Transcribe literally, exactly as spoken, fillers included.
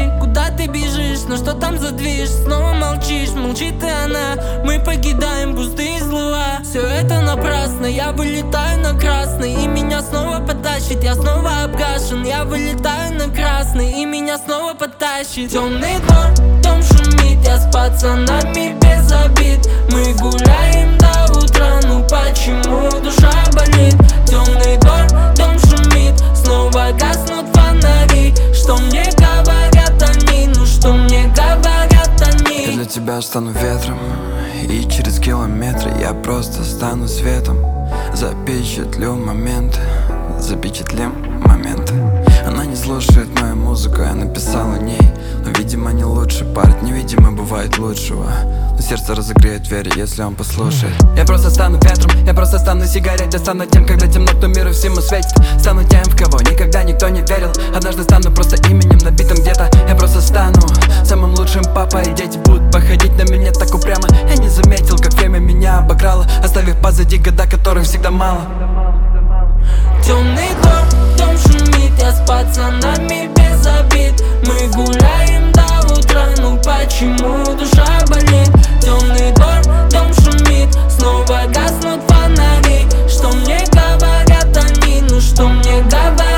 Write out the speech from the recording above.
Скажи, куда ты бежишь, ну что там за движ? Снова молчишь, молчит и она. Мы покидаем пустые слова. Все это напрасно, я вылетаю на красный, и меня снова потащит, я снова обгашен. Я вылетаю на красный, и меня снова потащит. Темный двор, дом шумит, я с пацанами без обид. Мы гуляем до утра, ну почему душа болит? Темный двор, дом шумит, снова гаснут фонари. Что мне говорят они, ну что мне говорят они? Я для тебя стану ветром, и через километры я просто стану светом. Запечатлю моменты, запечатлим моменты. Она не слушает мою музыку, я написал о ней. Но, видимо, не лучше, парень невидимо бывает лучшего. Но сердце разогреет вере, если он послушает. Я просто стану ветром, я просто стану сигаретой. Стану тем, когда темно, кто миру всему светит. Стану тем, в кого никогда никто не верил. Однажды стану просто именем, набитым где-то. Я просто стану самым лучшим папой, и дети будут походить на меня так упрямо. Я не заметил, как время меня обыграло, оставив позади года, которым всегда мало. Темный двор, дом шумит, я с пацанами без обид. Мы гуляем до утра, ну почему душа болит? Темный двор, дом шумит, снова гаснут фонари. Что мне говорят они, ну что мне говорят?